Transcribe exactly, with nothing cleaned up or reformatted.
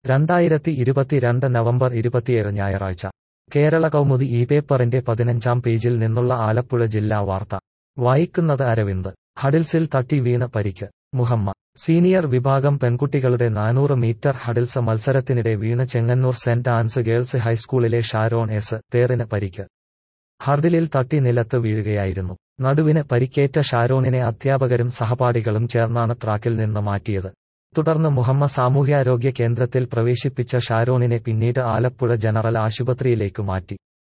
രണ്ടായിരത്തി ഇരുപത്തിരണ്ട് നവംബർ ഇരുപത്തിയേഴ് ഞായറാഴ്ച കേരള കൗമുദി ഈ പേപ്പറിന്റെ പതിനഞ്ചാം പേജിൽ നിന്നുള്ള ആലപ്പുഴ ജില്ലാ വാർത്ത വായിക്കുന്നത് അരവിന്ദ്. ഹഡിൽസിൽ തട്ടി വീണ് പരിക്ക്. മുഹമ്മ സീനിയർ വിഭാഗം പെൺകുട്ടികളുടെ നാനൂറ് മീറ്റർ ഹഡിൽസ് മത്സരത്തിനിടെ വീണ് ചെങ്ങന്നൂർ സെന്റ് ആൻസ് ഗേൾസ് ഹൈസ്കൂളിലെ ഷാരോൺ എസ്. തേറിന് പരിക്ക്. ഹർഡിലിൽ തട്ടി നിലത്ത് വീഴുകയായിരുന്നു. നടുവിന് പരിക്കേറ്റ ഷാരോണിനെ അധ്യാപകരും സഹപാഠികളും ചേർന്നാണ് ട്രാക്കിൽ നിന്ന് മാറ്റിയത്. തുടർന്ന് മുഹമ്മ സാമൂഹ്യാരോഗ്യ കേന്ദ്രത്തിൽ പ്രവേശിപ്പിച്ച ഷാരോണിനെ പിന്നീട് ആലപ്പുഴ ജനറൽ ആശുപത്രിയിലേക്ക് മാറ്റി.